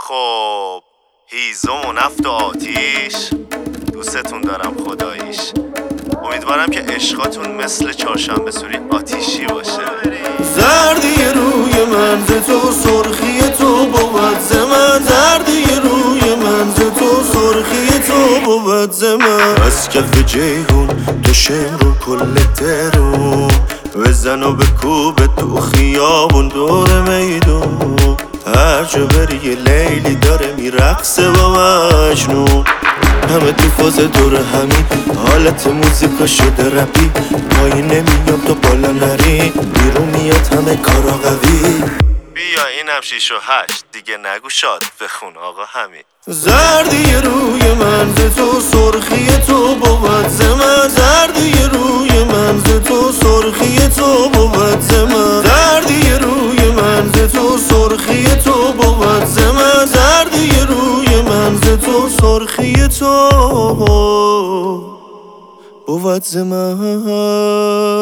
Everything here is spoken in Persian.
خب هیزم و نفت و آتیش، دوستتون دارم خداییش. امیدوارم که عشقاتون مثل چهارشنبه سوری آتیشی باشه. زردی روی من ز تو، سرخی تو بود ز من. زردی روی من ز تو، سرخی تو بود ز من. از کف جیهون تو شمرون کل ترون، بزن و بکوب تو خیابون دور میدون. هر جا بری یه لیلی داره میرقصه با مجنون. همه تو فاز دور همین، حالت موزیکا شده رپی. پایین نمیام تا بالا نری، بیرون میاد همه کارا قوی. بیا اینم 6 و 8 دیگه نگو شاد بخون آقا همین. زردی روی من ز تو، سرخی تو بود ز من. زردی روی من ز تو، سرخی تو بود ز من. زردی روی من ز تو، سرخی تو بود ز من. زردی روی من ز تو، سرخی تو بود ز من.